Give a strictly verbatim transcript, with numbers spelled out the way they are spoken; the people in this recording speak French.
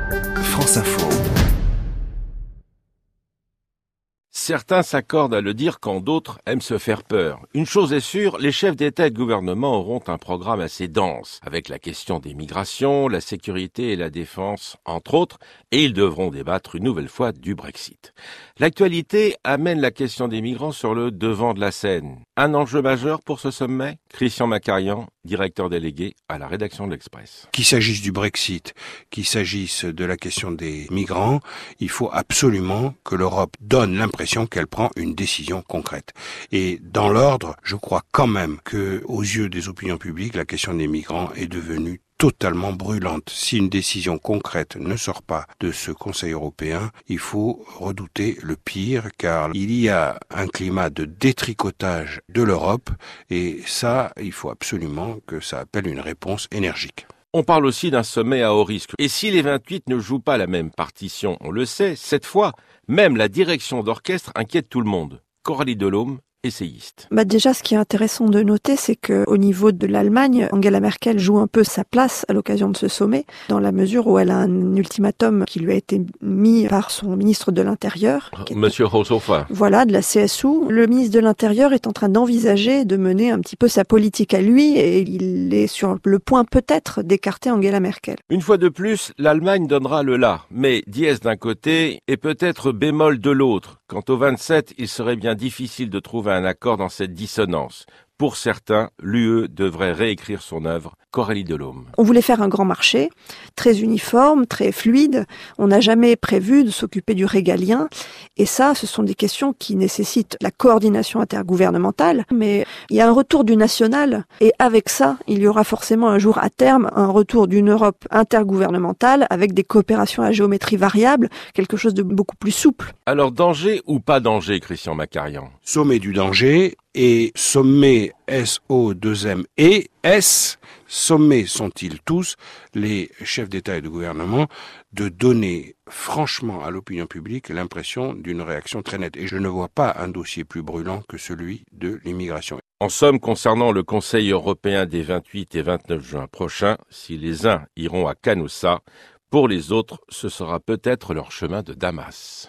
France Info. Certains s'accordent à le dire quand d'autres aiment se faire peur. Une chose est sûre, les chefs d'État et de gouvernement auront un programme assez dense, avec la question des migrations, la sécurité et la défense, entre autres, et ils devront débattre une nouvelle fois du Brexit. L'actualité amène la question des migrants sur le devant de la scène. Un enjeu majeur pour ce sommet ? Christian Macarian, directeur délégué à la rédaction de l'Express. Qu'il s'agisse du Brexit, qu'il s'agisse de la question des migrants, il faut absolument que l'Europe donne l'impression qu'elle prend une décision concrète. Et dans l'ordre, je crois quand même que, aux yeux des opinions publiques, la question des migrants est devenue totalement brûlante. Si une décision concrète ne sort pas de ce Conseil européen, il faut redouter le pire, car il y a un climat de détricotage de l'Europe, et ça, il faut absolument que ça appelle une réponse énergique. On parle aussi d'un sommet à haut risque. Et si les vingt-huit ne jouent pas la même partition, on le sait, cette fois, même la direction d'orchestre inquiète tout le monde. Coralie Delhomme, essayiste. Bah déjà, ce qui est intéressant de noter, c'est que au niveau de l'Allemagne, Angela Merkel joue un peu sa place à l'occasion de ce sommet, dans la mesure où elle a un ultimatum qui lui a été mis par son ministre de l'Intérieur. Monsieur Seehofer. Voilà, de la C S U. Le ministre de l'Intérieur est en train d'envisager de mener un petit peu sa politique à lui, et il est sur le point peut-être d'écarter Angela Merkel. Une fois de plus, l'Allemagne donnera le la, mais dièse d'un côté et peut-être bémol de l'autre. Quant aux vingt-sept, il serait bien difficile de trouver un accord dans cette dissonance. Pour certains, l'U E devrait réécrire son œuvre. Coralie Delhomme. On voulait faire un grand marché, très uniforme, très fluide. On n'a jamais prévu de s'occuper du régalien. Et ça, ce sont des questions qui nécessitent la coordination intergouvernementale. Mais il y a un retour du national. Et avec ça, il y aura forcément un jour à terme un retour d'une Europe intergouvernementale avec des coopérations à géométrie variable, quelque chose de beaucoup plus souple. Alors, danger ou pas danger, Christian Macarian ? Sommet du danger et sommet S O deux M E S, sommets sont-ils tous, les chefs d'État et de gouvernement, de donner franchement à l'opinion publique l'impression d'une réaction très nette. Et je ne vois pas un dossier plus brûlant que celui de l'immigration. En somme, concernant le Conseil européen des vingt-huit et vingt-neuf juin prochains, si les uns iront à Canossa, pour les autres, ce sera peut-être leur chemin de Damas.